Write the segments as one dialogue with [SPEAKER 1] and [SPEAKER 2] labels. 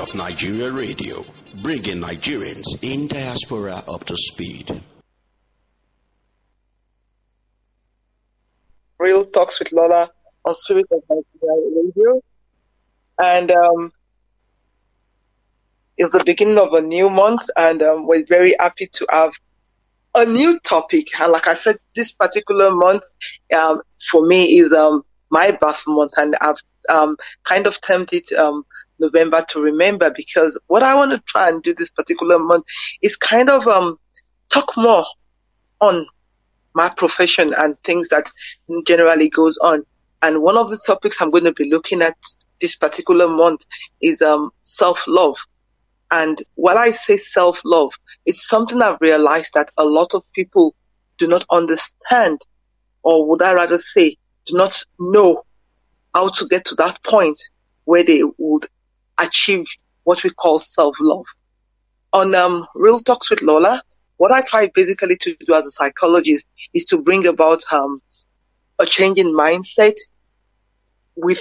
[SPEAKER 1] of Nigeria Radio, bringing Nigerians in diaspora up to speed.
[SPEAKER 2] Real Talks with Lola on Spirit of Nigeria Radio. And it's the beginning of a new month, and we're very happy to have a new topic. And like I said, this particular month for me is my birth month, and I've kind of termed it November to Remember, because what I want to try and do this particular month is kind of talk more on my profession and things that generally goes on. And one of the topics I'm going to be looking at this particular month is self-love. And while I say self-love, it's something I've realized that a lot of people do not understand, or would I rather say, do not know how to get to that point where they would achieve what we call self-love. On Real Talks with Lola, what I try basically to do as a psychologist is to bring about a change in mindset with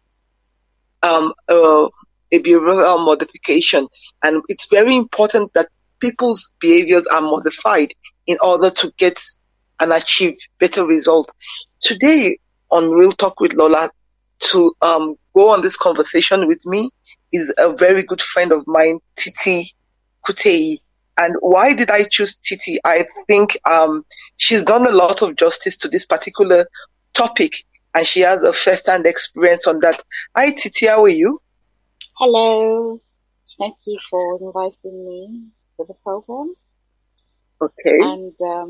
[SPEAKER 2] a behavioral modification. And it's very important that people's behaviors are modified in order to get and achieve better results. Today on Real Talk with Lola, to go on this conversation with me is a very good friend of mine, Titi Kutei. And why did I choose Titi? I think she's done a lot of justice to this particular topic, and she has a first-hand experience on that. Hi, Titi, how are you?
[SPEAKER 3] Hello. Thank you for inviting me to the program.
[SPEAKER 2] Okay.
[SPEAKER 3] And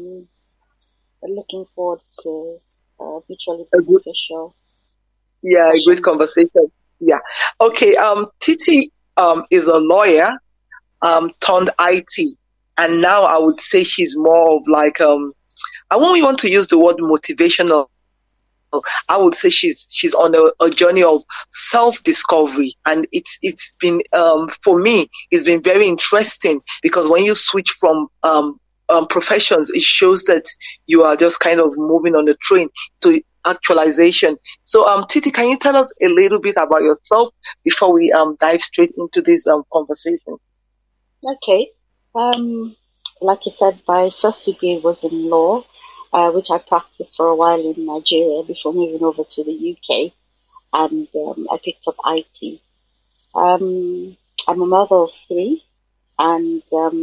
[SPEAKER 3] looking forward to mutually beneficial.
[SPEAKER 2] Yeah, a great conversation. Yeah. Okay. Titi is a lawyer turned IT, and now I would say she's more of like I won't want to use the word motivational. I would say she's on a journey of self-discovery, and it's been for me it's been very interesting, because when you switch from professions, it shows that you are just kind of moving on a train to actualization. So Titi, can you tell us a little bit about yourself before we dive straight into this conversation?
[SPEAKER 3] Okay. Like you said, my first degree was in law, which I practiced for a while in Nigeria before moving over to the UK, and I picked up IT. I'm a mother of three, and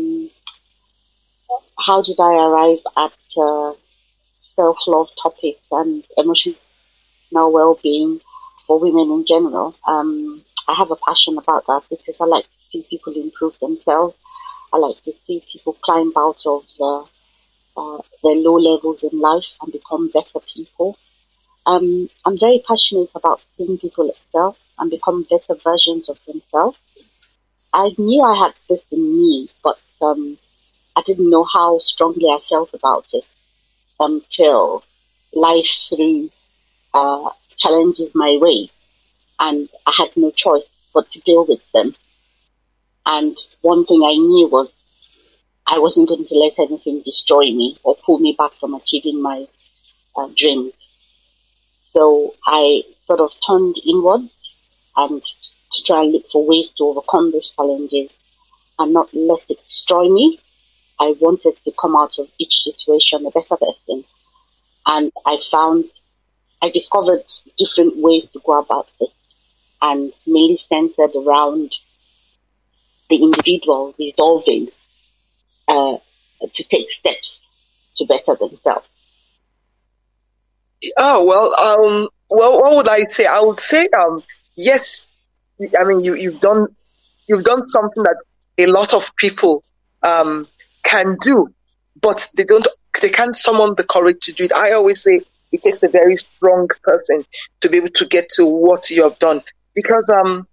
[SPEAKER 3] how did I arrive at self-love topics and emotional well-being for women in general? I have a passion about that because I like to see people improve themselves. I like to see people climb out of their low levels in life and become better people. I'm very passionate about seeing people excel and become better versions of themselves. I knew I had this in me, but I didn't know how strongly I felt about it until life threw challenges my way, and I had no choice but to deal with them. And one thing I knew was I wasn't going to let anything destroy me or pull me back from achieving my dreams. So I sort of turned inwards and to try and look for ways to overcome these challenges and not let it destroy me. I wanted to come out of each situation a better person. And I discovered different ways to go about this, and mainly centered around the individual resolving to take steps to better themselves.
[SPEAKER 2] Oh, well, what would I say? I would say, yes. I mean, you've done something that a lot of people can do, but they can't summon the courage to do it. I always say it takes a very strong person to be able to get to what you have done, because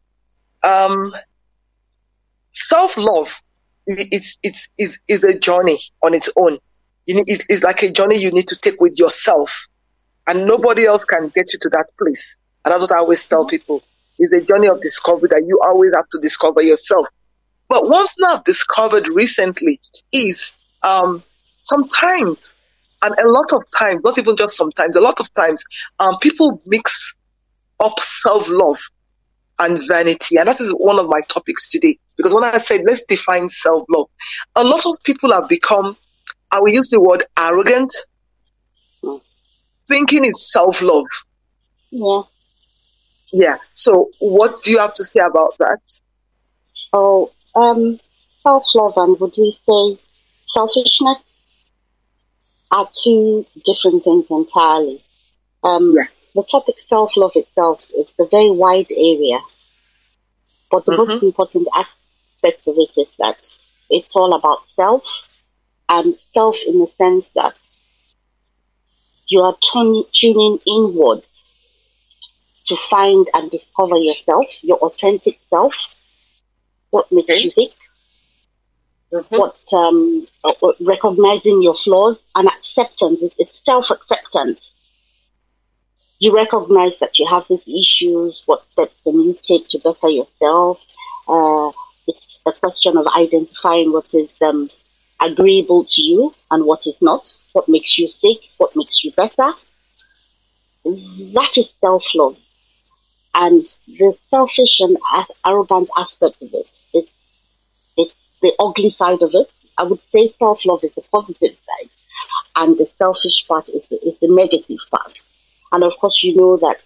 [SPEAKER 2] self-love is a journey on its own. It's like a journey you need to take with yourself, and nobody else can get you to that place. And that's what I always tell people. It's a journey of discovery that you always have to discover yourself. But one thing I've discovered recently is sometimes, and a lot of times, not even just sometimes, a lot of times, people mix up self-love and vanity. And that is one of my topics today. Because when I said, let's define self-love, a lot of people have become, I will use the word arrogant, thinking it's self-love.
[SPEAKER 3] Yeah.
[SPEAKER 2] Yeah. So what do you have to say about that?
[SPEAKER 3] Oh, self-love and would we say selfishness are two different things entirely.
[SPEAKER 2] Yeah.
[SPEAKER 3] The topic self-love itself is a very wide area, but the most important aspect of it is that it's all about self, and self in the sense that you are tuning inwards to find and discover yourself, your authentic self, what makes you tick, what recognizing your flaws and acceptance. It's self-acceptance. You recognize that you have these issues. What steps can you take to better yourself? It's a question of identifying what is agreeable to you and what is not. What makes you sick? What makes you better? That is self-love. And the selfish and arrogant aspect of it, it's the ugly side of it. I would say self-love is the positive side, and the selfish part is the negative part. And of course, you know that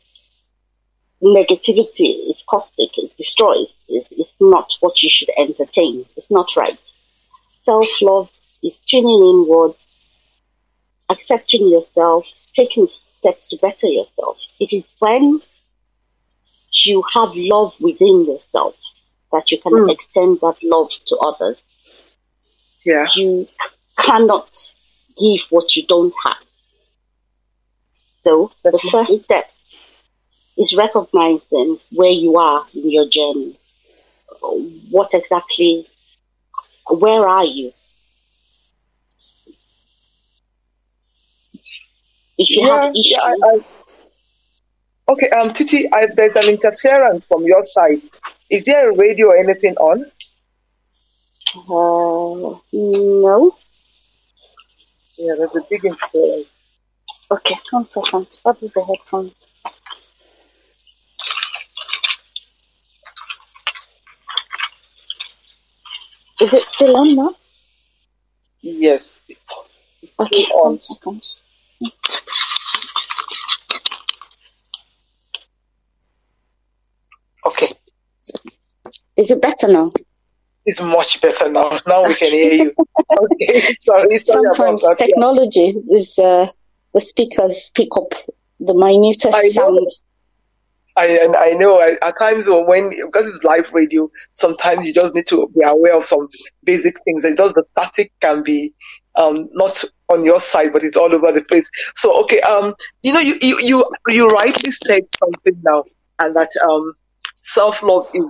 [SPEAKER 3] negativity is caustic, it destroys. It's not what you should entertain. It's not right. Self-love is tuning inwards, accepting yourself, taking steps to better yourself. It is when you have love within yourself that you can extend that love to others.
[SPEAKER 2] Yeah.
[SPEAKER 3] You cannot give what you don't have. So the first step is recognizing where you are in your journey. What exactly, where are you? If you have issues.
[SPEAKER 2] Okay, Titi, there's an interference from your side. Is there a radio or anything on?
[SPEAKER 3] No.
[SPEAKER 2] Yeah, there's a big interference.
[SPEAKER 3] Okay, 1 second. What is the headphones? Is it still on now?
[SPEAKER 2] Yes.
[SPEAKER 3] Okay, 1 second.
[SPEAKER 2] Okay.
[SPEAKER 3] Is it better now?
[SPEAKER 2] It's much better now. Now we can hear you. Okay, sorry
[SPEAKER 3] Sometimes
[SPEAKER 2] about that.
[SPEAKER 3] technology is the speakers pick up the minutest sound.
[SPEAKER 2] I know. At times when because it's live radio, sometimes you just need to be aware of some basic things. And just the static can be not on your side, but it's all over the place. So okay, you rightly said something now, and that self-love is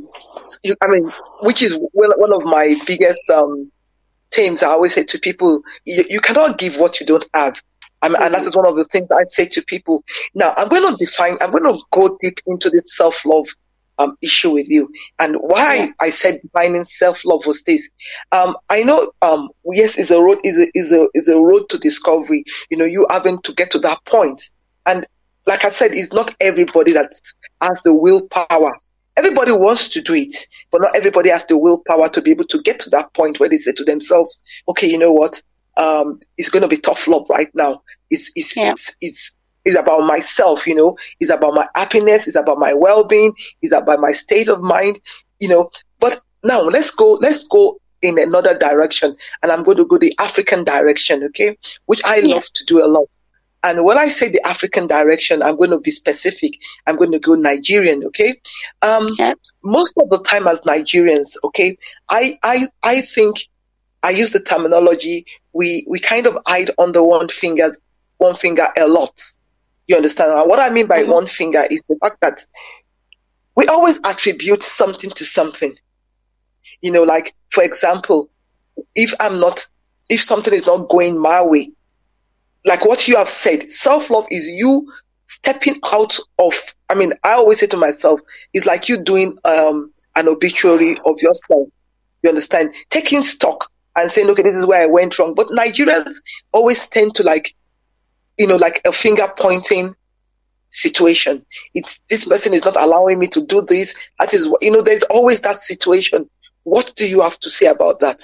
[SPEAKER 2] which is one of my biggest themes. I always say to people, you cannot give what you don't have. And that is one of the things I say to people. Now, I'm going to go deep into this self-love issue with you. And why I said defining self-love was this. I know, yes, is a road to discovery. You having to get to that point. And like I said, it's not everybody that has the willpower. Everybody wants to do it, but not everybody has the willpower to be able to get to that point where they say to themselves, okay, you know what? It's going to be tough love right now. It's about myself, it's about my happiness, it's about my well-being, it's about my state of mind, but now let's go in another direction, and I'm going to go the African direction, okay, which I love to do a lot. And when I say the African direction, I'm going to be specific. I'm going to go Nigerian, okay? Most of the time as Nigerians, okay, I think I use the terminology, we kind of hide under one finger a lot. You understand? And what I mean by one finger is the fact that we always attribute something to something. Like, for example, if something is not going my way, like what you have said, self-love is you stepping out of, I always say to myself, it's like you doing an obituary of yourself. You understand? Taking stock and saying, okay, this is where I went wrong. But Nigerians always tend to like a finger pointing situation. It's this person is not allowing me to do this. That is what, there's always that situation. What do you have to say about that?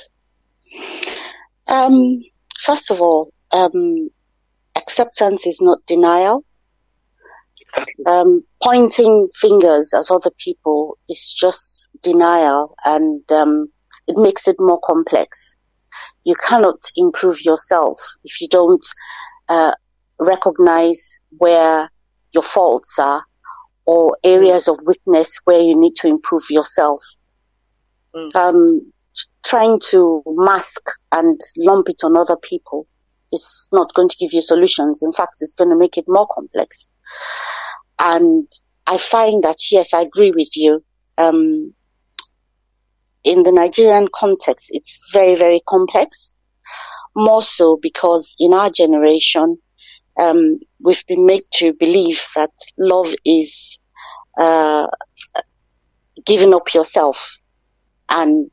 [SPEAKER 3] First of all, acceptance is not denial.
[SPEAKER 2] Exactly.
[SPEAKER 3] Pointing fingers at other people is just denial, and it makes it more complex. You cannot improve yourself if you don't recognize where your faults are or areas of weakness where you need to improve yourself. Trying to mask and lump it on other people is not going to give you solutions. In fact, it's going to make it more complex. And I find that, yes, I agree with you. In the Nigerian context, it's very, very complex. More so because in our generation, we've been made to believe that love is giving up yourself and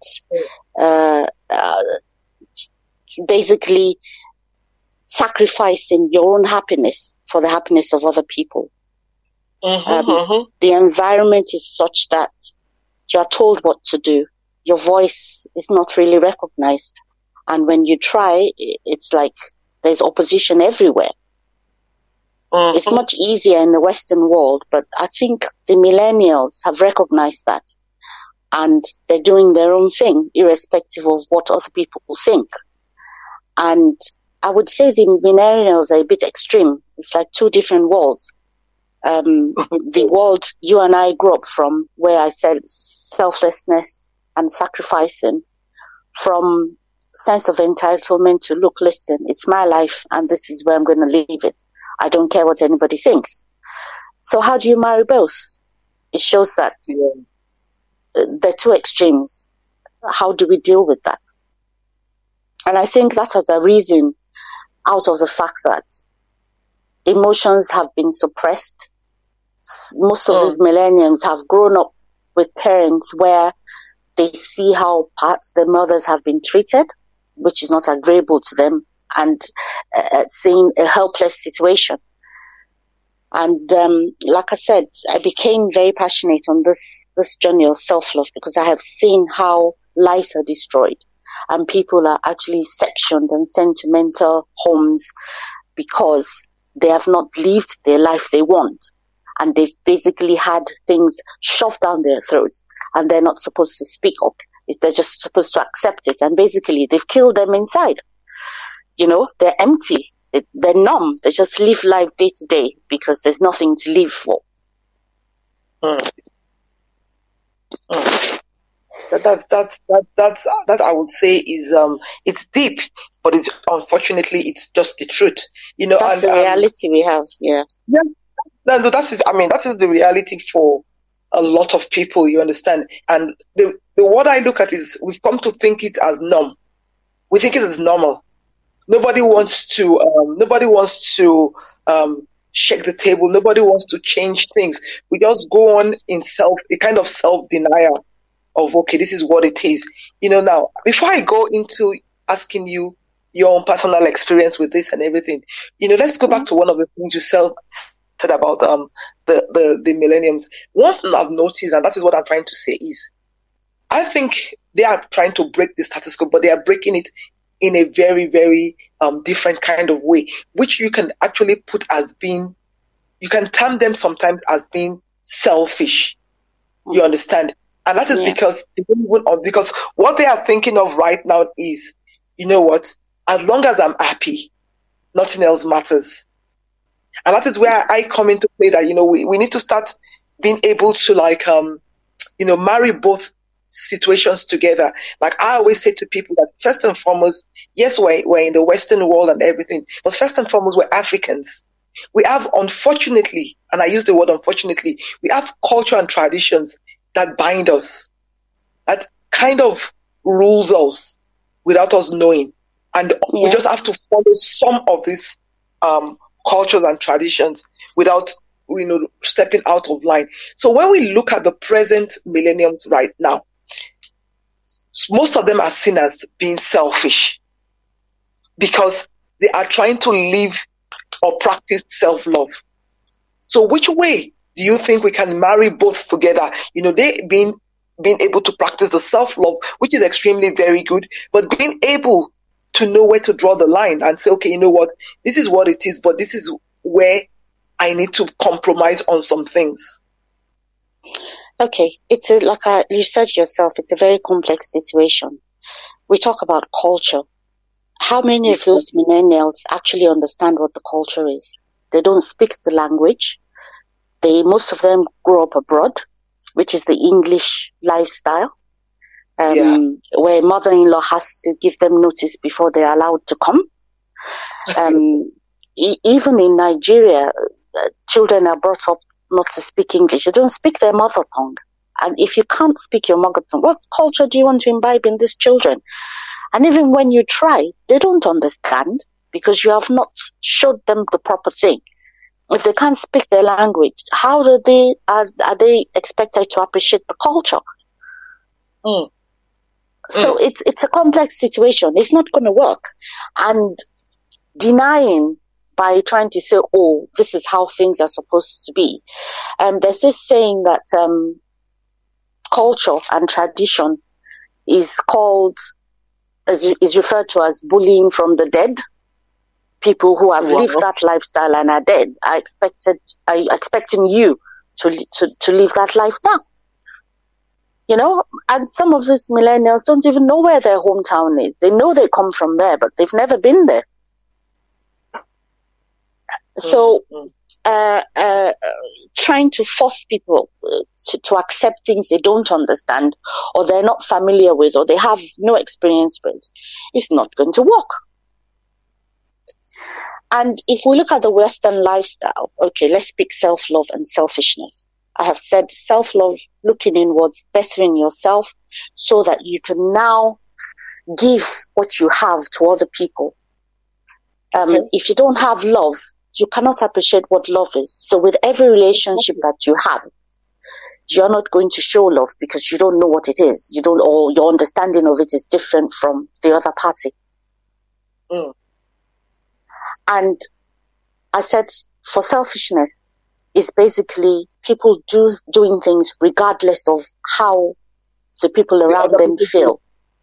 [SPEAKER 3] basically sacrificing your own happiness for the happiness of other people. The environment is such that you are told what to do. Your voice is not really recognized. And when you try, it's like there's opposition everywhere. It's much easier in the Western world, but I think the millennials have recognized that. And they're doing their own thing, irrespective of what other people think. And I would say the millennials are a bit extreme. It's like two different worlds. The world you and I grew up from, where I said selflessness and sacrificing, from sense of entitlement to, look, listen, it's my life and this is where I'm going to leave it. I don't care what anybody thinks. So how do you marry both? It shows that they're two extremes. How do we deal with that? And I think that has arisen out of the fact that emotions have been suppressed. Most of these millennials have grown up with parents where they see how perhaps their mothers have been treated, which is not agreeable to them, and seeing a helpless situation. And like I said, I became very passionate on this journey of self-love because I have seen how lives are destroyed and people are actually sectioned and sent to mental homes because they have not lived the life they want. And they've basically had things shoved down their throats and they're not supposed to speak up. They're just supposed to accept it. And basically they've killed them inside. They're empty. They're numb. They just live life day to day because there's nothing to live for.
[SPEAKER 2] That I would say is it's deep, but it's unfortunately it's just the truth.
[SPEAKER 3] That's the reality we have. Yeah.
[SPEAKER 2] No, that is the reality for a lot of people. You understand? And the what I look at is we've come to think it as norm. We think it is normal. Nobody wants to shake the table. Nobody wants to change things. We just go on in a kind of self-denial of, okay, this is what it is. Now, before I go into asking you your own personal experience with this and everything, let's go back to one of the things you said about the millenniums. One thing I've noticed, and that is what I'm trying to say, is I think they are trying to break the status quo, but they are breaking it in a very, very different kind of way, which you can actually put as being, you can term them sometimes as being selfish. You understand? And that is because what they are thinking of right now is, you know what, as long as I'm happy, nothing else matters. And that is where I come into play that, we need to start being able to marry both situations together. Like I always say to people that first and foremost, yes, we're in the Western world and everything, but first and foremost, we're Africans. We have, unfortunately, and I use the word unfortunately, we have culture and traditions that bind us, that kind of rules us without us knowing. And we just have to follow some of these cultures and traditions without stepping out of line. So when we look at the present millenniums right now, most of them are seen as being selfish because they are trying to live or practice self-love. So which way do you think we can marry both together? They being able to practice the self-love, which is extremely very good, but being able to know where to draw the line and say, okay, you know what, this is what it is, but this is where I need to compromise on some things.
[SPEAKER 3] Okay, like you said yourself, it's a very complex situation. We talk about culture. How many of those millennials actually understand what the culture is? They don't speak the language. Most of them grow up abroad, which is the English lifestyle, where mother-in-law has to give them notice before they're allowed to come. Even in Nigeria, children are brought up not to speak English. They don't speak their mother tongue. And if you can't speak your mother tongue, what culture do you want to imbibe in these children? And even when you try, they don't understand because you have not showed them the proper thing. If they can't speak their language, how are they expected to appreciate the culture? So it's a complex situation. It's not going to work. And denying by trying to say, oh, this is how things are supposed to be. There's this saying that culture and tradition is referred to as bullying from the dead. People who have lived that lifestyle and are dead are expecting you to live that life now. And some of these millennials don't even know where their hometown is. They know they come from there, but they've never been there. So, trying to force people to accept things they don't understand or they're not familiar with or they have no experience with is not going to work. And if we look at the Western lifestyle, okay, let's speak self-love and selfishness. I have said self-love, looking inwards, bettering yourself so that you can now give what you have to other people. If you don't have love, you cannot appreciate what love is. So with every relationship that you have, you're not going to show love because you don't know what it is. Or your understanding of it is different from the other party. And I said for selfishness is basically people doing things regardless of how the people around them feel.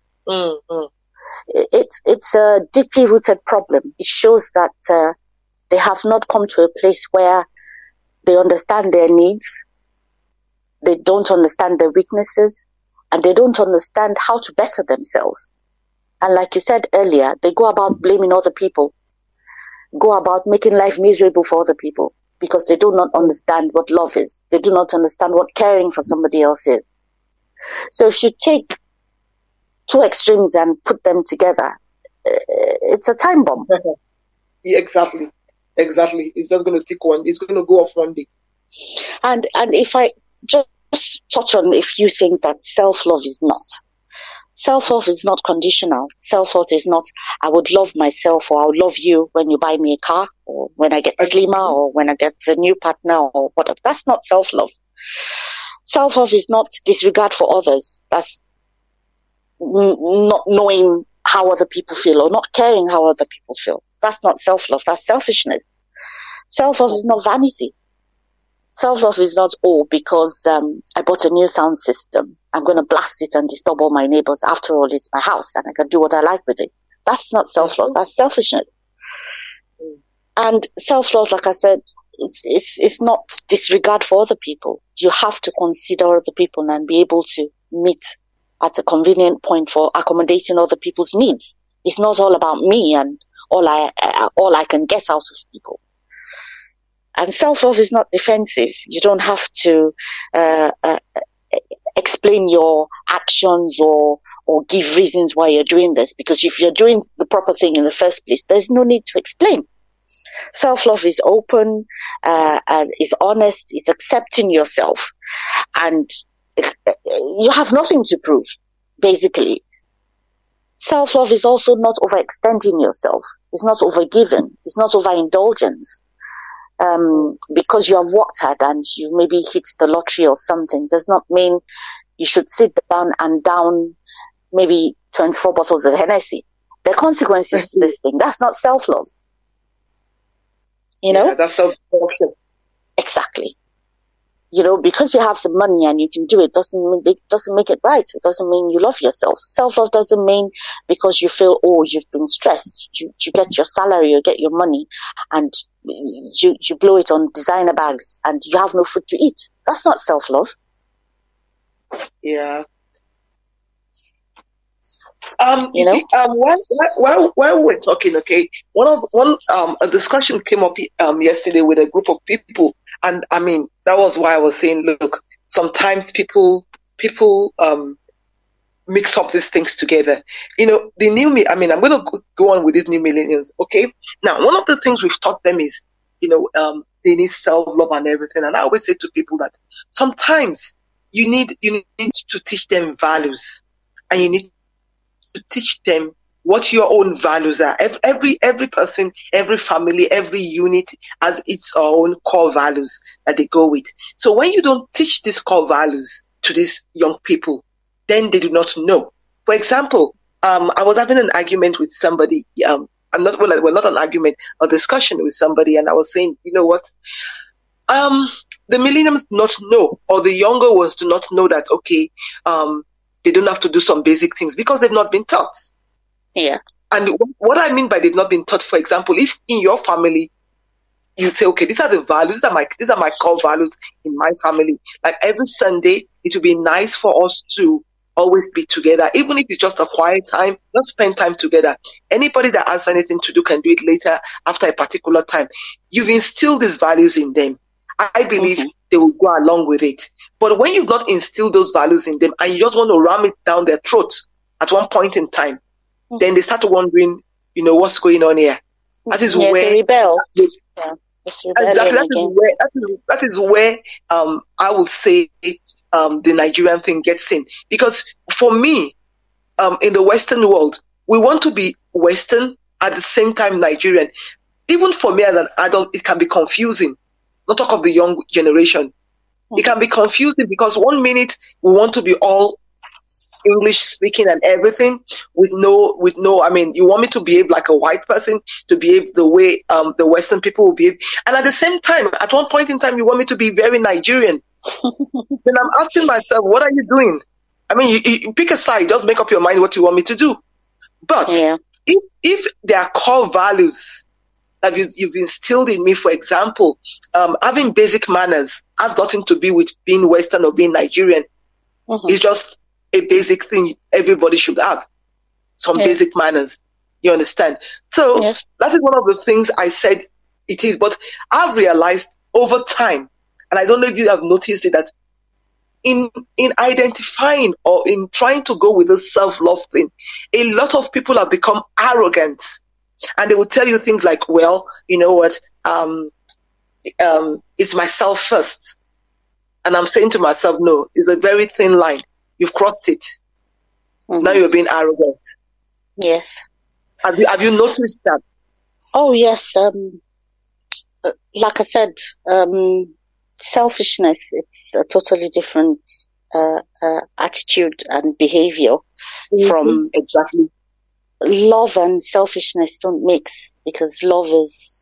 [SPEAKER 3] It's a deeply rooted problem. It shows that they have not come to a place where they understand their needs, they don't understand their weaknesses, and they don't understand how to better themselves. And like you said earlier, they go about blaming other people, go about making life miserable for other people because they do not understand what love is. They do not understand what caring for somebody else is. So if you take two extremes and put them together, it's a time bomb.
[SPEAKER 2] Yeah, exactly. It's just going to stick one. It's going to go off one day.
[SPEAKER 3] And if I just touch on a few things that self-love is not. Self-love is not conditional. Self-love is not, I would love myself or I would love you when you buy me a car or when I get slimmer or when I get a new partner or whatever. That's not self-love. Self-love is not disregard for others. That's not knowing how other people feel or not caring how other people feel. That's not self-love. That's selfishness. Self-love is not vanity. Self-love is not, because I bought a new sound system, I'm going to blast it and disturb all my neighbors. After all, it's my house and I can do what I like with it. That's not self-love. That's selfishness. And self-love, like I said, it's not disregard for other people. You have to consider other people and be able to meet at a convenient point for accommodating other people's needs. It's not all about me and all I can get out of people. And self-love is not defensive. You don't have to explain your actions or give reasons why you're doing this, because if you're doing the proper thing in the first place, there's no need to explain. Self-love is open, and is honest, is accepting yourself, and you have nothing to prove, basically. Self-love is also not overextending yourself. It's not overgiving. It's not overindulgence. Because you have worked hard and you maybe hit the lottery or something does not mean you should sit down and down maybe 24 bottles of Hennessy. There are consequences to this thing. That's not self-love.
[SPEAKER 2] Yeah, that's self-destruction.
[SPEAKER 3] Exactly. You know, because you have the money and you can do it doesn't make it right. It doesn't mean you love yourself. Self-love doesn't mean because you feel, oh, you've been stressed. You get your salary, you get your money, and you blow it on designer bags and you have no food to eat. That's not self-love.
[SPEAKER 2] Yeah.
[SPEAKER 3] You know?
[SPEAKER 2] While we're talking, okay, a discussion came up yesterday with a group of people, and I mean that was why I was saying, look, sometimes people mix up these things together. You know, the new me. I mean, I'm going to go on with these new millennials. Okay, now one of the things we've taught them is, they need self-love and everything, and I always say to people that sometimes you need to teach them values, and you need to teach them what your own values are. Every person, every family, every unit has its own core values that they go with. So when you don't teach these core values to these young people, then they do not know. For example, I was having an argument with somebody. We're not an argument, a discussion with somebody, and I was saying, you know what? The millennials do not know, or the younger ones do not know that, okay, they don't have to do some basic things because they've not been taught.
[SPEAKER 3] Yeah.
[SPEAKER 2] And what I mean by they've not been taught, for example, if in your family you say, okay, these are the values, these are my core values in my family. Like every Sunday, it would be nice for us to always be together, even if it's just a quiet time. Let's spend time together. Anybody that has anything to do can do it later after a particular time. You've instilled these values in them. I believe they will go along with it. But when you've not instilled those values in them and you just want to ram it down their throats at one point in time, then they start wondering, what's going on here. That is where
[SPEAKER 3] they rebel.
[SPEAKER 2] Exactly. That is where I would say the Nigerian thing gets in. Because for me, in the Western world, we want to be Western at the same time Nigerian. Even for me as an adult, it can be confusing. Not talk of the young generation. It can be confusing because 1 minute we want to be all English speaking and everything with no, I mean, you want me to behave like a white person, to behave the way the Western people will behave. And at the same time, at one point in time, you want me to be very Nigerian. Then I'm asking myself, what are you doing? I mean, you pick a side, just make up your mind what you want me to do. But if there are core values that you've instilled in me, for example, having basic manners has nothing to do with being Western or being Nigerian. It's just a basic thing everybody should have. Some basic manners. You understand? So that is one of the things I said it is. But I've realized over time, and I don't know if you have noticed it, that in identifying or in trying to go with this self-love thing, a lot of people have become arrogant. And they will tell you things like, well, you know what, it's myself first. And I'm saying to myself, no, it's a very thin line. You've crossed it. Now you're being arrogant.
[SPEAKER 3] Yes.
[SPEAKER 2] Have you noticed that?
[SPEAKER 3] Oh, yes. Like I said, selfishness, it's a totally different attitude and behavior from
[SPEAKER 2] exactly.
[SPEAKER 3] Love and selfishness don't mix, because love is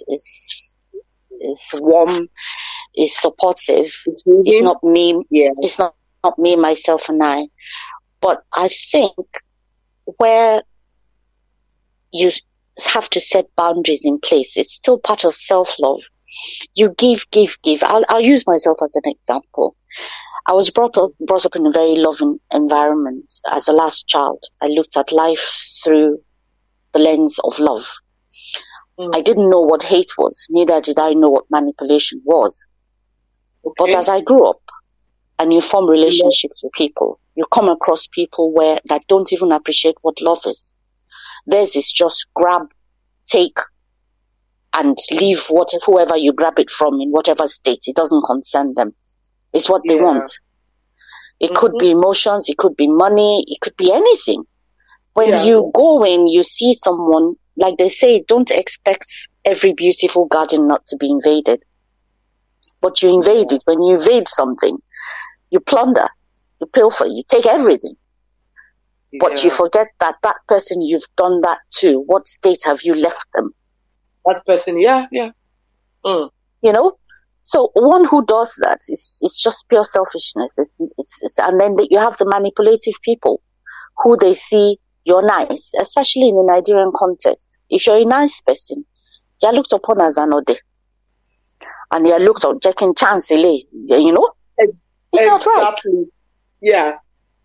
[SPEAKER 3] warm, is supportive. It's not me. Yeah. It's not me, myself, and I. But I think where you have to set boundaries in place, it's still part of self-love. You give. I'll use myself as an example. I was brought up in a very loving environment. As a last child, I looked at life through the lens of love. I didn't know what hate was, neither did I know what manipulation was. Okay. But as I grew up and you form relationships with people, you come across people that don't even appreciate what love is. Theirs is just grab, take, and leave whoever you grab it from in whatever state. It doesn't concern them. It's what they want. It could be emotions, it could be money, it could be anything. When you go in, you see someone, like they say, don't expect every beautiful garden not to be invaded. But you invade it. When you invade something, you plunder, you pilfer, you take everything. But you forget that person you've done that to, what state have you left them?
[SPEAKER 2] That person,
[SPEAKER 3] You know? So one who does that it's just pure selfishness. And then you have the manipulative people who they see you're nice, especially in the Nigerian context. If you're a nice person, you're looked upon as an ode. And you're looked at checking chance, you know? It's not right.
[SPEAKER 2] Yeah.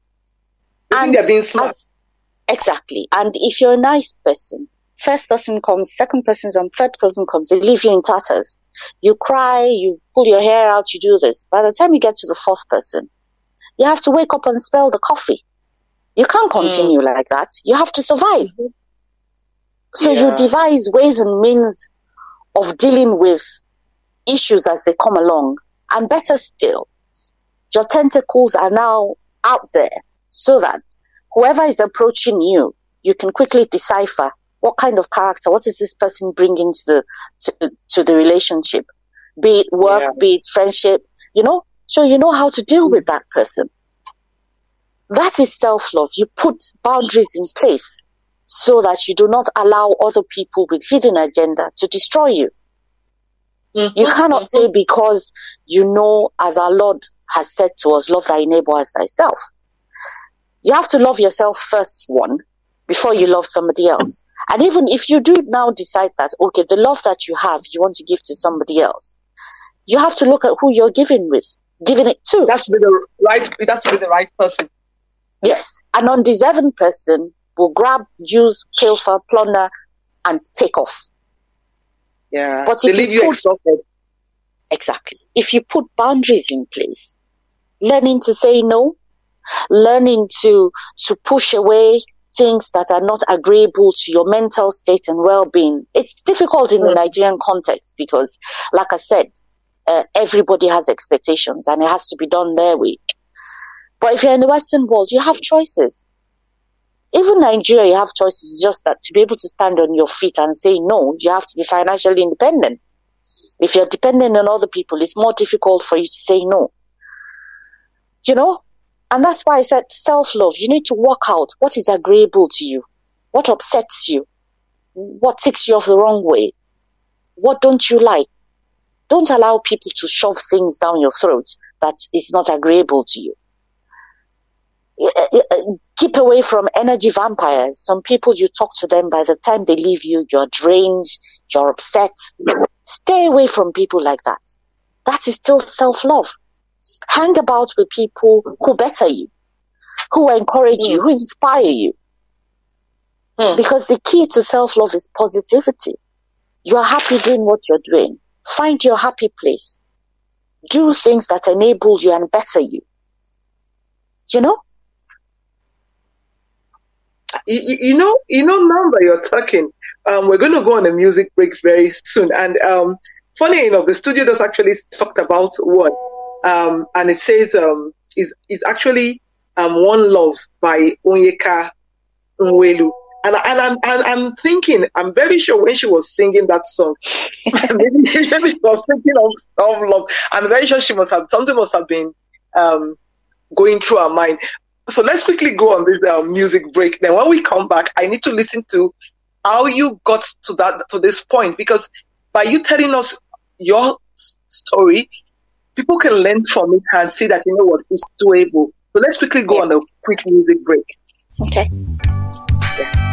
[SPEAKER 2] And they're being smart.
[SPEAKER 3] Exactly. And if you're a nice person, first person comes, second person comes, third person comes, they leave you in tatters. You cry, you pull your hair out, you do this. By the time you get to the fourth person, you have to wake up and spell the coffee. You can't continue like that. You have to survive. So you devise ways and means of dealing with issues as they come along. And better still, your tentacles are now out there so that whoever is approaching you, you can quickly decipher what kind of character, what is this person bringing to the relationship, be it work, be it friendship, you know, so you know how to deal with that person. That is self-love. You put boundaries in place so that you do not allow other people with hidden agenda to destroy you. You cannot say because you know, as our Lord has said to us, love thy neighbor as thyself. You have to love yourself first, one, before you love somebody else. And even if you do now decide that, okay, the love that you have, you want to give to somebody else, you have to look at who you're giving it to.
[SPEAKER 2] That's to be the right person.
[SPEAKER 3] Yes. An undeserving person will grab, use, pilfer, plunder, and take off.
[SPEAKER 2] Yeah.
[SPEAKER 3] But if you exhausted. Exactly. If you put boundaries in place, learning to say no, learning to push away things that are not agreeable to your mental state and well-being. It's difficult in the Nigerian context because, like I said, everybody has expectations and it has to be done their way. But if you're in the Western world, you have choices. Even Nigeria, you have choices. It's just that to be able to stand on your feet and say no, you have to be financially independent. If you're dependent on other people, it's more difficult for you to say no. You know? And that's why I said self-love. You need to work out what is agreeable to you, what upsets you, what takes you off the wrong way, what don't you like. Don't allow people to shove things down your throat that is not agreeable to you. Keep away from energy vampires. Some people, you talk to them, by the time they leave you, you're drained, you're upset. Stay away from people like that. That is still self-love. Hang about with people who better you, who encourage you, who inspire you. Because the key to self-love is positivity. You are happy doing what you're doing. Find your happy place. Do things that enable you and better you. You know?
[SPEAKER 2] You know, now that you're talking, we're going to go on a music break very soon. And funny enough, the studio does actually talked about one. And it says it's actually One Love by Onyeka Nwelu. And I'm thinking, I'm very sure when she was singing that song, maybe she was thinking of love. I'm very sure something must have been going through her mind. So let's quickly go on this music break. Then when we come back, I need to listen to how you got to this point, because by you telling us your story, people can learn from it and see that, you know what, it's doable. So let's quickly go on a quick music break.
[SPEAKER 3] Okay.
[SPEAKER 2] Yeah.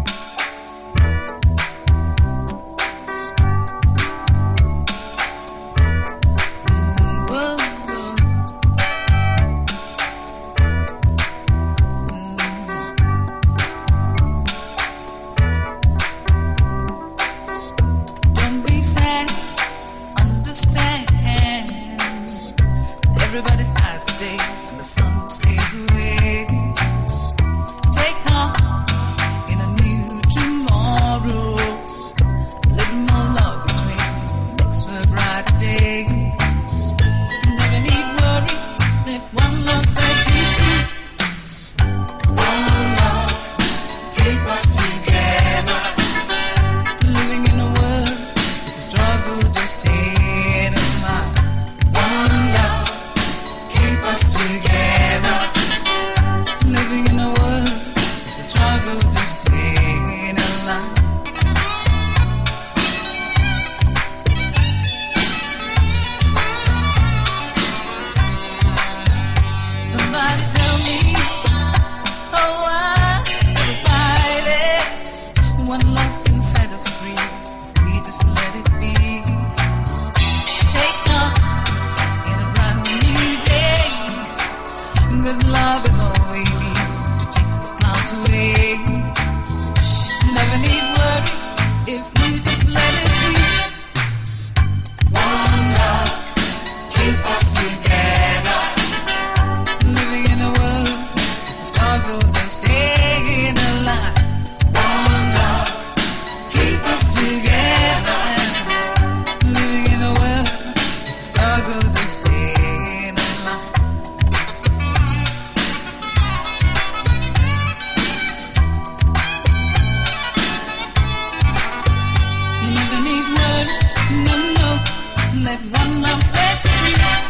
[SPEAKER 4] Everybody has a day when the sun stays away. Take heart in a new tomorrow. A little more love between makes for a brighter day. Never need worry, let one love set you free. One love, keep us together. Living in a world, it's a struggle just in a smile. One love, let one love set you free.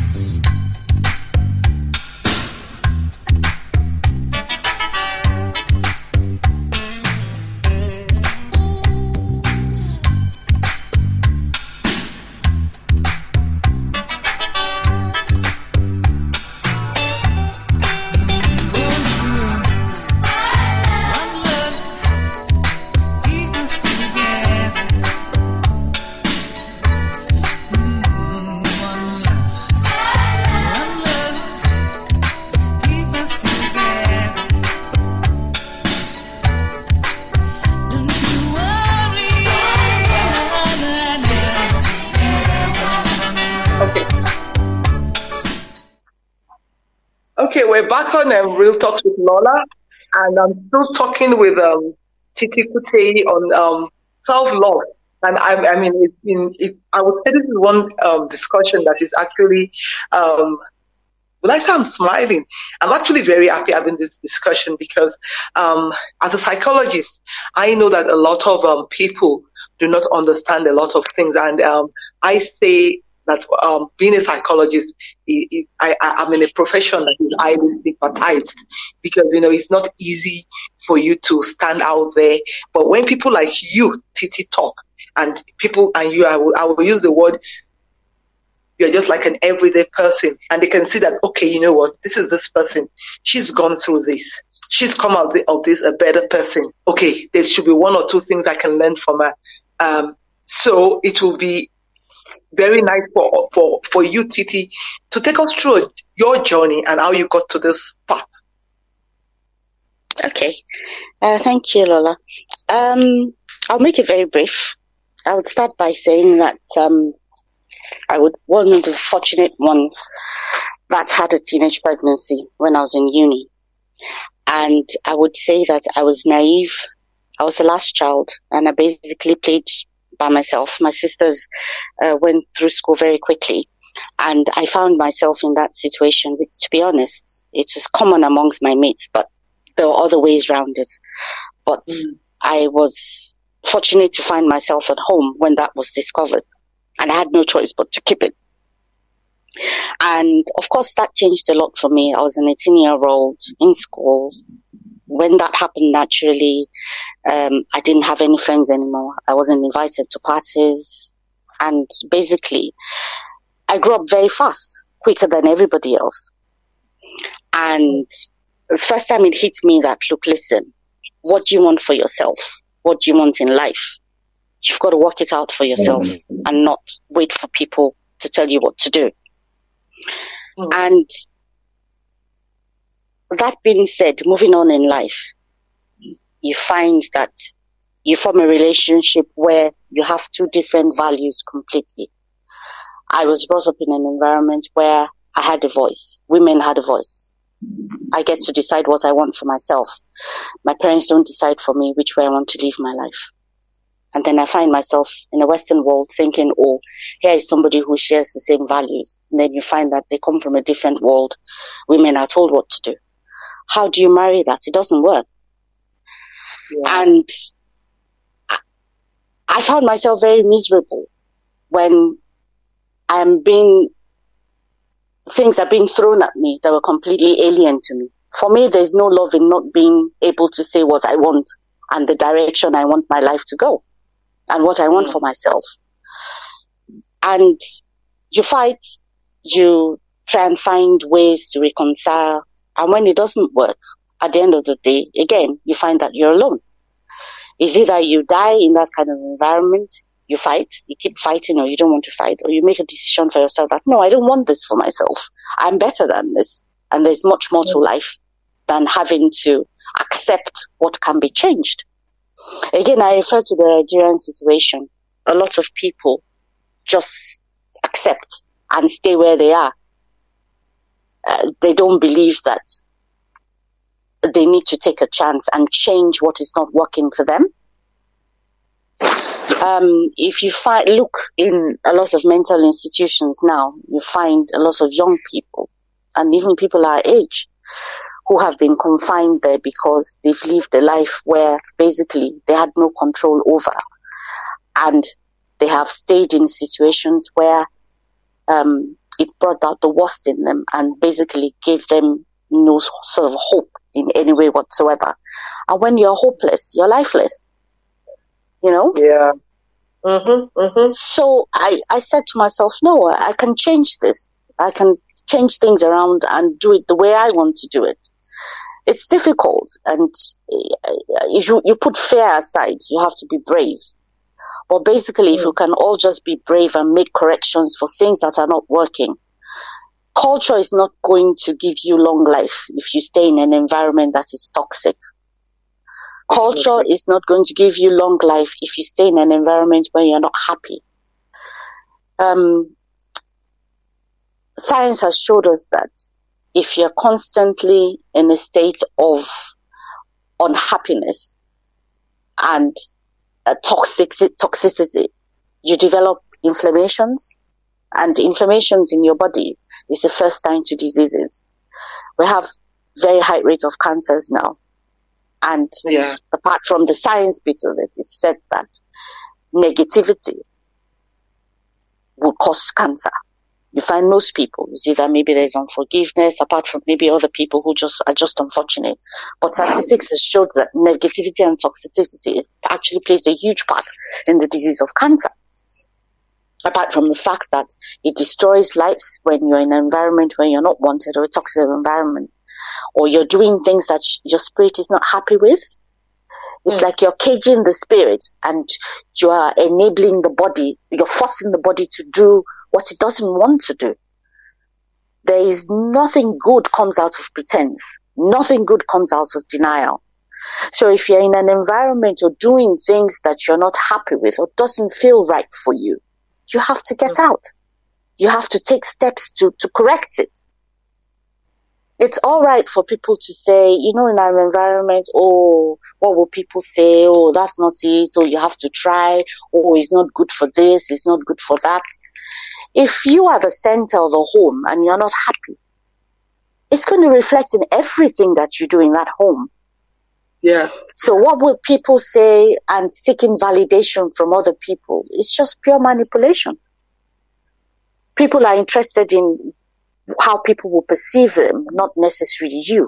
[SPEAKER 2] Okay, we're back on Real Talks with Lola, and I'm still talking with Titi Kutei on self-love. And I mean, I would say this is one discussion that is actually, well, I say I'm smiling. I'm actually very happy having this discussion because as a psychologist, I know that a lot of people do not understand a lot of things. And I say that being a psychologist, I'm in a profession that is highly stigmatized because, it's not easy for you to stand out there. But when people like you, Titi, talk, and people and you, I will use the word, you're just like an everyday person, and they can see that, okay, you know what, this is this person. She's gone through this. She's come out of this a better person. Okay, there should be one or two things I can learn from her. So it will be very nice for you, Titi, to take us through your journey and how you got to this part.
[SPEAKER 3] Okay. Thank you, Lola. I'll make it very brief. I would start by saying that one of the fortunate ones that had a teenage pregnancy when I was in uni. And I would say that I was naive. I was the last child, and I basically played by myself. My sisters went through school very quickly, and I found myself in that situation, which, to be honest, it was common amongst my mates, but there were other ways around it. But I was fortunate to find myself at home when that was discovered, and I had no choice but to keep it. And of course, that changed a lot for me. I was an 18-year-old in school. When that happened, naturally, I didn't have any friends anymore. I wasn't invited to parties. And basically, I grew up very fast, quicker than everybody else. And the first time it hit me that, look, listen, what do you want for yourself? What do you want in life? You've got to work it out for yourself and not wait for people to tell you what to do. And that being said, moving on in life, you find that you form a relationship where you have two different values completely. I was brought up in an environment where I had a voice. Women had a voice. I get to decide what I want for myself. My parents don't decide for me which way I want to live my life. And then I find myself in a Western world thinking, oh, here is somebody who shares the same values. And then you find that they come from a different world. Women are told what to do. How do you marry that? It doesn't work. Yeah. And I found myself very miserable when things are being thrown at me that were completely alien to me. For me, there's no love in not being able to say what I want and the direction I want my life to go and what I want for myself. And you fight, you try and find ways to reconcile. And when it doesn't work, at the end of the day, again, you find that you're alone. It's either you die in that kind of environment, you fight, you keep fighting, or you don't want to fight, or you make a decision for yourself that, no, I don't want this for myself. I'm better than this. And there's much more to life than having to accept what can be changed. Again, I refer to the Nigerian situation. A lot of people just accept and stay where they are. They don't believe that they need to take a chance and change what is not working for them. If you look in a lot of mental institutions now, you find a lot of young people and even people our age who have been confined there because they've lived a life where basically they had no control over. And they have stayed in situations where it brought out the worst in them and basically gave them no sort of hope in any way whatsoever. And when you're hopeless, you're lifeless. You know?
[SPEAKER 2] Yeah. Mm-hmm, mm-hmm.
[SPEAKER 3] So I said to myself, no, I can change this. I can change things around and do it the way I want to do it. It's difficult, and you put fear aside. You have to be brave. But basically, if you can all just be brave and make corrections for things that are not working, culture is not going to give you long life if you stay in an environment that is toxic. Culture is not going to give you long life if you stay in an environment where you're not happy. Science has showed us that if you're constantly in a state of unhappiness and toxicity, you develop inflammations, and inflammations in your body is the first sign to diseases. We have very high rates of cancers now. And apart from the science bit of it, it's said that negativity will cause cancer. You find most people, you see that maybe there's unforgiveness, apart from maybe other people who are just unfortunate. But statistics has showed that negativity and toxicity actually plays a huge part in the disease of cancer. Apart from the fact that it destroys lives when you're in an environment where you're not wanted, or a toxic environment, or you're doing things that your spirit is not happy with. It's like you're caging the spirit and you are enabling the body, you're forcing the body to do what it doesn't want to do. There is nothing good comes out of pretense. Nothing good comes out of denial. So if you're in an environment or doing things that you're not happy with or doesn't feel right for you, you have to get out. You have to take steps to correct it. It's all right for people to say, in our environment, oh, what will people say? Oh, that's not it. Oh, you have to try. Oh, it's not good for this. It's not good for that. If you are the center of the home and you're not happy, it's going to reflect in everything that you do in that home.
[SPEAKER 2] Yeah.
[SPEAKER 3] So what will people say and seeking validation from other people? It's just pure manipulation. People are interested in how people will perceive them, not necessarily you.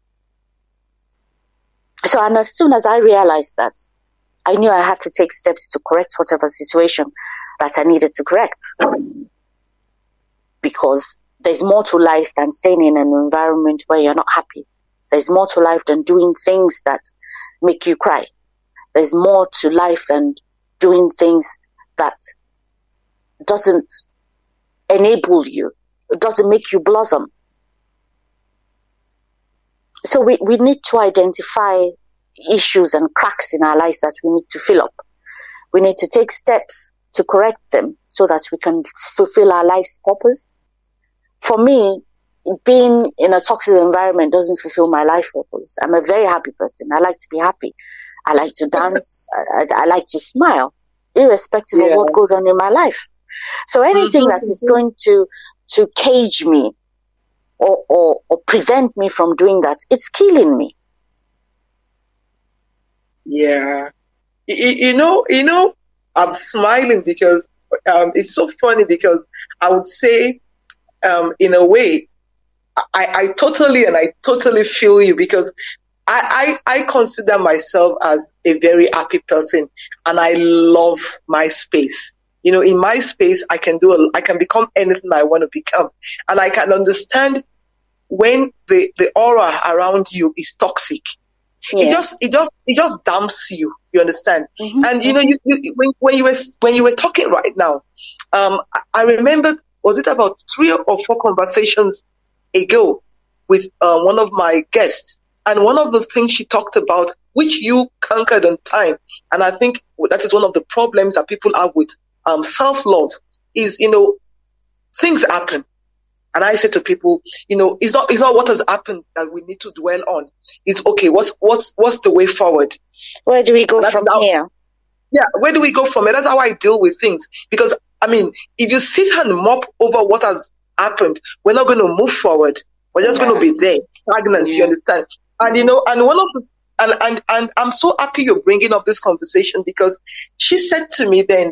[SPEAKER 3] So, and as soon as I realized that, I knew I had to take steps to correct whatever situation that I needed to correct. Because there's more to life than staying in an environment where you're not happy. There's more to life than doing things that make you cry. There's more to life than doing things that doesn't enable you. It doesn't make you blossom. So we need to identify issues and cracks in our lives that we need to fill up. We need to take steps to correct them so that we can fulfill our life's purpose. For me, being in a toxic environment doesn't fulfill my life purpose. I'm a very happy person. I like to be happy. I like to dance. I like to smile, irrespective of what goes on in my life. So anything that is going to cage me or prevent me from doing that, it's killing me.
[SPEAKER 2] Yeah. You know, I'm smiling because it's so funny, because I would say, in a way, I totally feel you, because I consider myself as a very happy person, and I love my space. In my space, I can become anything I want to become, and I can understand when the aura around you is toxic. Yeah. It just damps you. You understand? Mm-hmm. And you when you were talking right now, I remembered, was it about 3 or 4 conversations ago with one of my guests, and one of the things she talked about, which you conquered on time, and I think that is one of the problems that people have with self-love, is things happen. And I say to people, it's not what has happened that we need to dwell on. It's okay. What's the way forward?
[SPEAKER 3] Where do we go from here?
[SPEAKER 2] Yeah, where do we go from here? That's how I deal with things. Because if you sit and mop over what has happened, we're not going to move forward. We're just going to be there, stagnant. Yeah. You understand? And and one of the and I'm so happy you're bringing up this conversation, because she said to me then that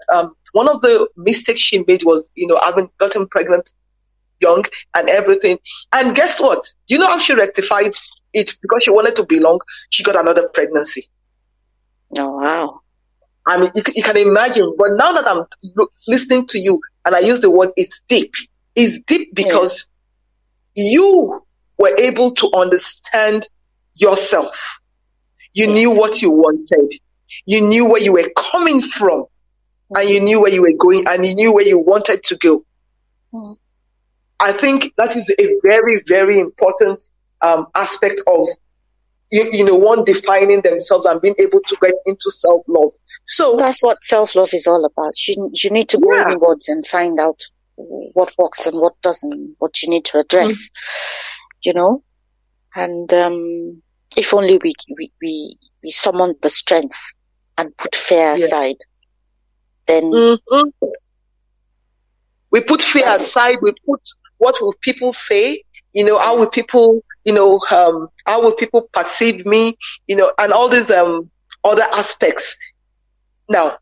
[SPEAKER 2] one of the mistakes she made was, having gotten pregnant young and everything. And guess what? Do you know how she rectified it? Because she wanted to belong, she got another pregnancy.
[SPEAKER 3] Oh, wow.
[SPEAKER 2] I mean, you can imagine. But now that I'm listening to you, and I use the word, it's deep. It's deep because you were able to understand yourself. You knew what you wanted. You knew where you were coming from. And you knew where you were going. And you knew where you wanted to go.
[SPEAKER 3] Mm.
[SPEAKER 2] I think that is a very, very important aspect of one defining themselves and being able to get into self-love. So
[SPEAKER 3] that's what self-love is all about. You need to go inwards and find out what works and what doesn't, what you need to address, and if only we summon the strength and put fear aside, then
[SPEAKER 2] we put fear aside, we put what will people say, how will people, how will people perceive me, and all these other aspects. Now,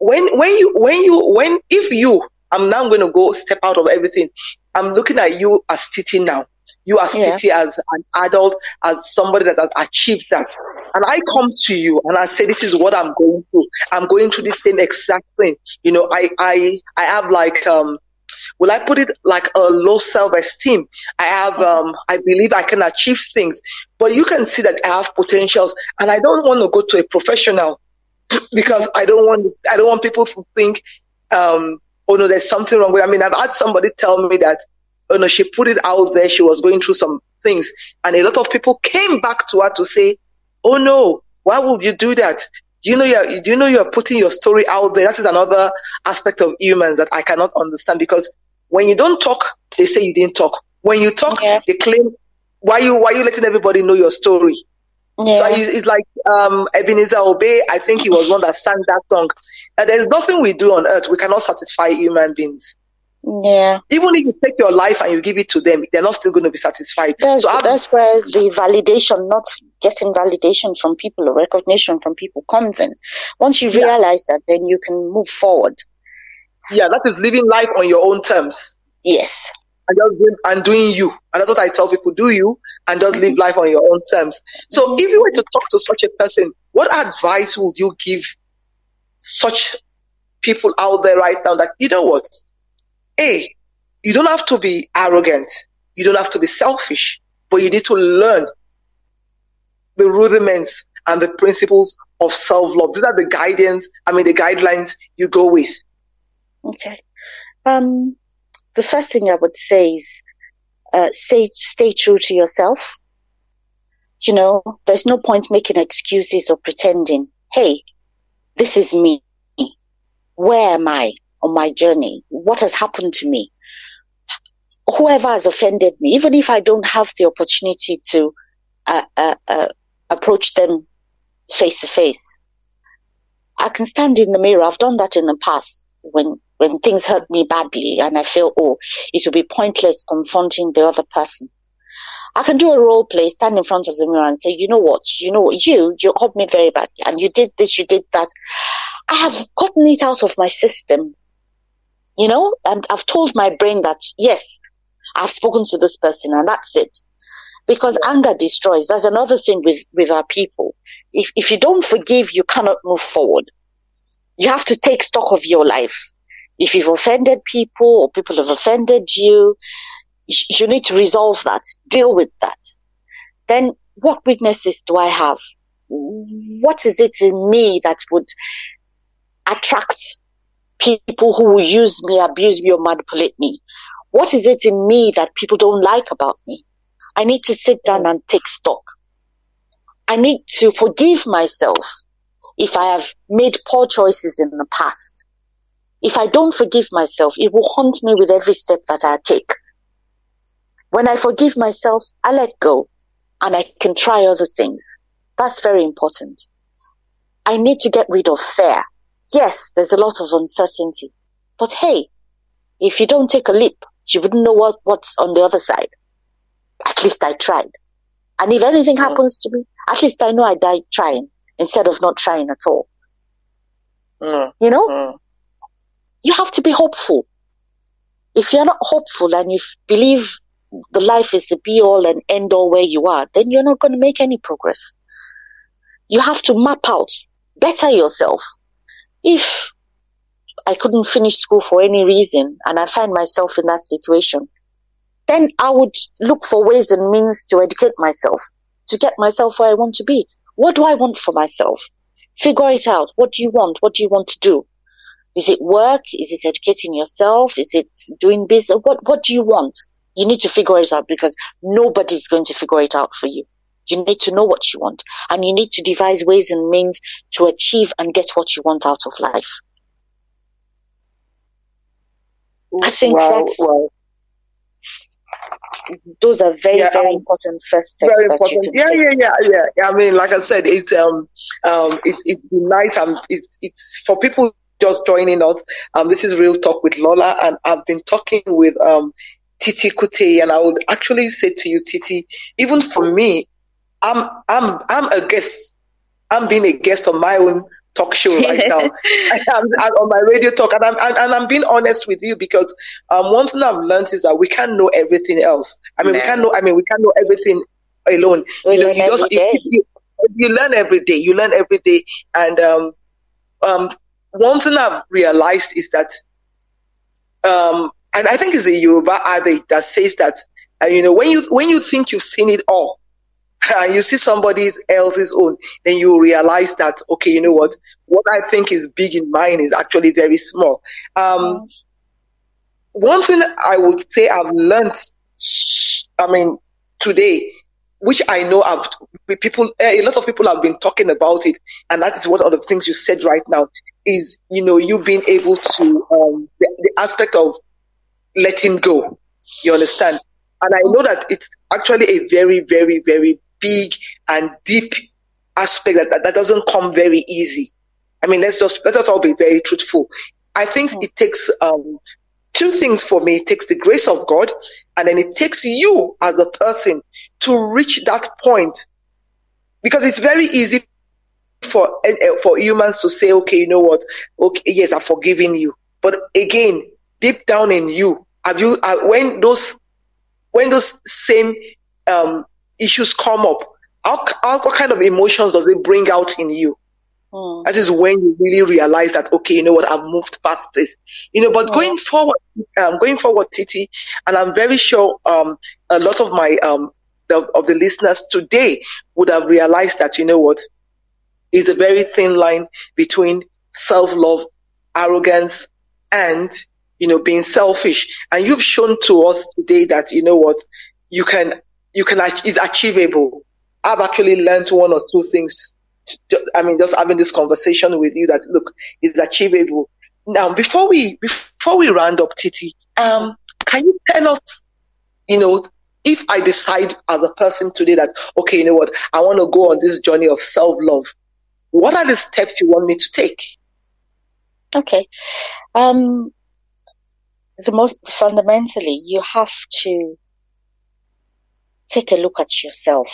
[SPEAKER 2] I'm now going to go step out of everything. I'm looking at you as Titi now. You as Titi, as an adult, as somebody that has achieved that. And I come to you and I say, this is what I'm going through. I'm going through the same exact thing. I have like, will I put it like a low self-esteem? I have, I believe I can achieve things, but you can see that I have potentials, and I don't want to go to a professional because I don't want people to think, oh no, there's something wrong with. I mean, I've had somebody tell me that, oh no, she put it out there. She was going through some things, and a lot of people came back to her to say, oh no, why would you do that? Do you know you're putting your story out there? That is another aspect of humans that I cannot understand, because when you don't talk, they say you didn't talk. When you talk, they claim, why you letting everybody know your story? Yeah. So it's like Ebenezer Obey, I think he was one that sang that song. There's nothing we do on earth we cannot satisfy human beings.
[SPEAKER 3] Yeah.
[SPEAKER 2] Even if you take your life and you give it to them, they're not still going to be satisfied.
[SPEAKER 3] That's where the validation, not getting validation from people or recognition from people, comes in. Once you realize that, then you can move forward.
[SPEAKER 2] Yeah, that is living life on your own terms.
[SPEAKER 3] Yes.
[SPEAKER 2] And doing you. And that's what I tell people, do you, and just live life on your own terms. So if you were to talk to such a person, what advice would you give such people out there right now that, you know what? A, you don't have to be arrogant. You don't have to be selfish, but you need to learn the rudiments and the principles of self-love. These are the guidelines you go with.
[SPEAKER 3] Okay. The first thing I would say is, stay true to yourself. There's no point making excuses or pretending, hey, this is me. Where am I on my journey? What has happened to me? Whoever has offended me, even if I don't have the opportunity to approach them face to face, I can stand in the mirror. I've done that in the past when things hurt me badly and I feel, it will be pointless confronting the other person. I can do a role play, stand in front of the mirror and say, you hurt me very badly and you did this, you did that. I have gotten it out of my system, and I've told my brain that, yes, I've spoken to this person and that's it. Because anger destroys. That's another thing with our people. If you don't forgive, you cannot move forward. You have to take stock of your life. If you've offended people or people have offended you, you need to resolve that, deal with that. Then what weaknesses do I have? What is it in me that would attract people who will use me, abuse me, or manipulate me? What is it in me that people don't like about me? I need to sit down and take stock. I need to forgive myself if I have made poor choices in the past. If I don't forgive myself, it will haunt me with every step that I take. When I forgive myself, I let go and I can try other things. That's very important. I need to get rid of fear. Yes, there's a lot of uncertainty. But hey, if you don't take a leap, you wouldn't know what's on the other side. At least I tried. And if anything happens to me, at least I know I died trying instead of not trying at all. you have to be hopeful. If you're not hopeful and you believe the life is the be all and end all where you are, then you're not going to make any progress. You have to map out, better yourself. If I couldn't finish school for any reason and I find myself in that situation, then I would look for ways and means to educate myself, to get myself where I want to be. What do I want for myself? Figure it out. What do you want? What do you want to do? Is it work? Is it educating yourself? Is it doing business? What do you want? You need to figure it out, because nobody's going to figure it out for you. You need to know what you want, and you need to devise ways and means to achieve and get what you want out of life. I think those are very important first steps.
[SPEAKER 2] Very important. Yeah. I mean, like I said, it's nice, and it's for people just joining us. This is Real Talk with Lola, and I've been talking with Titi Kute, and I would actually say to you, Titi, even for me, I'm a guest. I'm being a guest on my own talk show right now. I'm on my radio talk, and I'm being honest with you, because one thing I've learned is that we can't know everything else. We can't know everything alone. You learn every day. You learn every day, and one thing I've realized is that, and I think it's a Yoruba adage that says that, when you think you've seen it all, and you see somebody else's own, then you realize that, okay, you know what I think is big in mine is actually very small. One thing I would say I've learned, today, which I know a lot of people have been talking about it, and that is one of the things you said right now, is, you being able to, the aspect of letting go, you understand? And I know that it's actually a very, very, very big and deep aspect that doesn't come very easy. Let us all be very truthful. I think it takes two things for me. It takes the grace of God, and then it takes you as a person to reach that point, because it's very easy for humans to say, okay, you know what? Okay, yes, I've forgiven you. But again, deep down in you, when those same issues come up, what kind of emotions does it bring out in you? That is when you really realize that, okay, you know what, I've moved past this. But going forward, Titi, and I'm very sure a lot of my of the listeners today would have realized that, you know what, is a very thin line between self-love, arrogance, and being selfish. And you've shown to us today that, you know what, it's achievable. I've actually learned one or two things. Just having this conversation with you, that look, it's achievable. Now, before we round up, Titi, can you tell us, if I decide as a person today that, okay, you know what, I want to go on this journey of self-love, what are the steps you want me to take?
[SPEAKER 3] Okay. The most fundamentally, you have to take a look at yourself.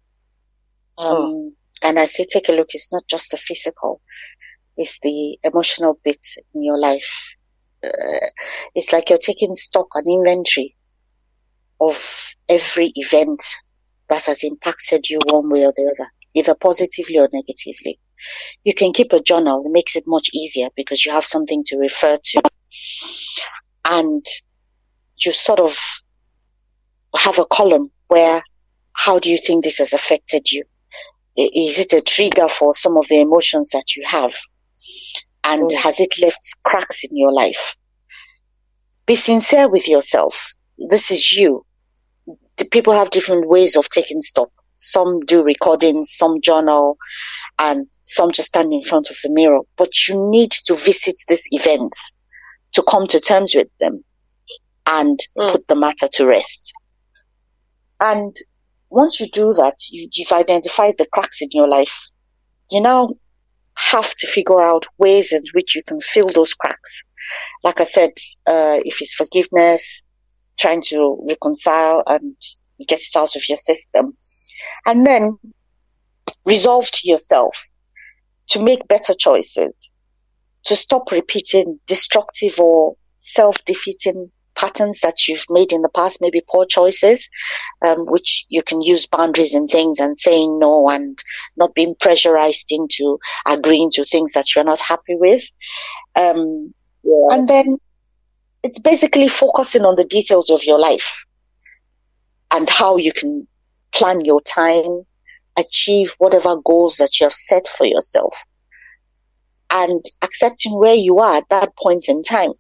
[SPEAKER 3] And I say take a look, it's not just the physical, it's the emotional bit in your life. It's like you're taking stock and inventory of every event that has impacted you one way or the other, either positively or negatively. You can keep a journal. It makes it much easier because you have something to refer to. And you sort of have a column where, how do you think this has affected you? Is it a trigger for some of the emotions that you have? And has it left cracks in your life? Be sincere with yourself. This is you. The people have different ways of taking stock. Some do recordings, some journal, and some just stand in front of the mirror. But you need to visit these events to come to terms with them and put the matter to rest. And once you do that, you've identified the cracks in your life. You now have to figure out ways in which you can fill those cracks. Like I said, if it's forgiveness, trying to reconcile and get it out of your system. And then resolve to yourself to make better choices. to stop repeating destructive or self-defeating patterns that you've made in the past, maybe poor choices, which you can use boundaries in things and saying no and not being pressurized into agreeing to things that you're not happy with. And then it's basically focusing on the details of your life and how you can plan your time, achieve whatever goals that you have set for yourself, and accepting where you are at that point in time.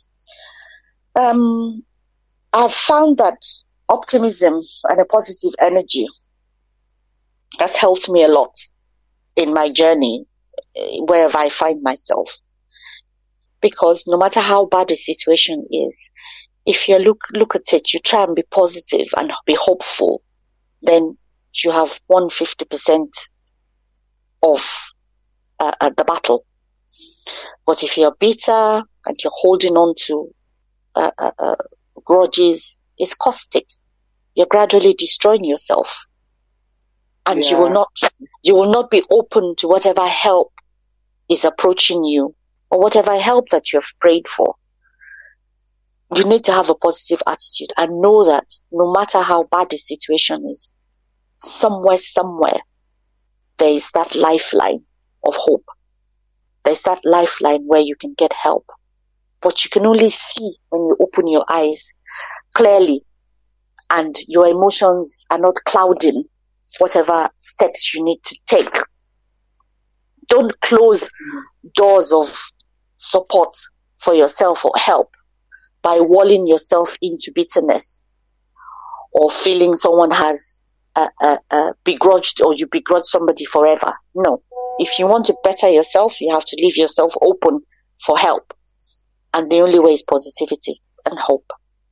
[SPEAKER 3] I've found that optimism and a positive energy has helped me a lot in my journey, wherever I find myself. Because no matter how bad the situation is, if you look at it, you try and be positive and be hopeful, then you have won 50% of the battle. But if you're bitter and you're holding on to grudges, it's caustic. You're gradually destroying yourself, and you will not be open to whatever help is approaching you or whatever help that you have prayed for. You need to have a positive attitude and know that no matter how bad the situation is, somewhere, there is that lifeline of hope. There's that lifeline where you can get help. But you can only see when you open your eyes clearly and your emotions are not clouding whatever steps you need to take. Don't close doors of support for yourself or help by walling yourself into bitterness or feeling someone has begrudged or you begrudge somebody forever. No. If you want to better yourself, you have to leave yourself open for help. And the only way is positivity and hope.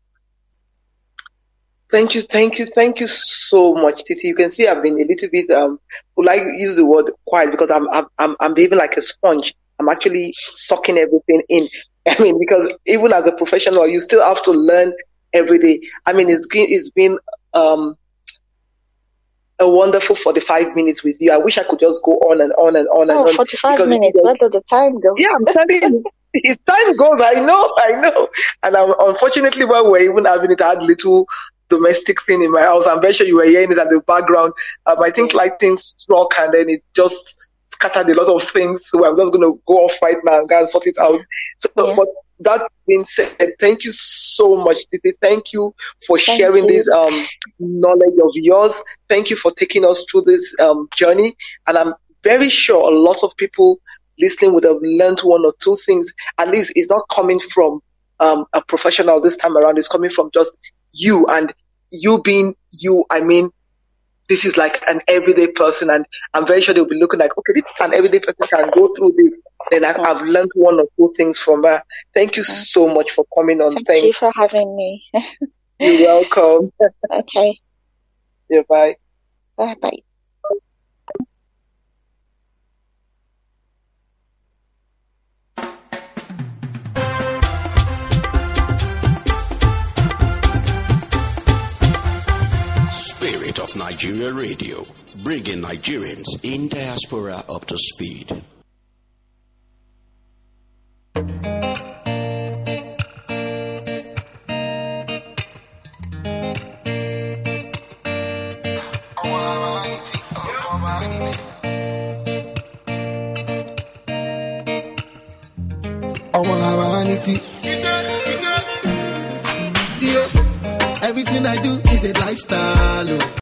[SPEAKER 2] Thank you so much, Titi. You can see I've been a little bit would I use the word quiet because I'm behaving like a sponge. I'm actually sucking everything in. I mean, because even as a professional, you still have to learn every day. I mean, it's been a wonderful 45 minutes with you. I wish I could just go on and on and on and on.
[SPEAKER 3] 45 minutes. Where did the time go?
[SPEAKER 2] Yeah, I'm telling you. As time goes, I know. And unfortunately, while we're even having it, I had little domestic thing in my house. I'm very sure you were hearing it at the background. I think lightning struck and then it just scattered a lot of things. So I'm just going to go off right now and go and sort it out. So, but that being said, thank you so much, Titi. Thank you for sharing this knowledge of yours. Thank you for taking us through this journey. And I'm very sure a lot of people listening would have learned one or two things. At least it's not coming from a professional this time around. It's coming from just you, and you being you. I mean, this is like an everyday person, and I'm very sure they'll be looking like, okay, this an everyday person can go through this. Then I've learned one or two things from her. Thank you so much for coming on.
[SPEAKER 3] Thank you for having me.
[SPEAKER 2] You're welcome.
[SPEAKER 3] Okay.
[SPEAKER 2] Yeah, bye.
[SPEAKER 3] Bye.
[SPEAKER 1] Spirit of Nigeria Radio, bringing Nigerians in diaspora up to speed.
[SPEAKER 5] Everything I do is a lifestyle.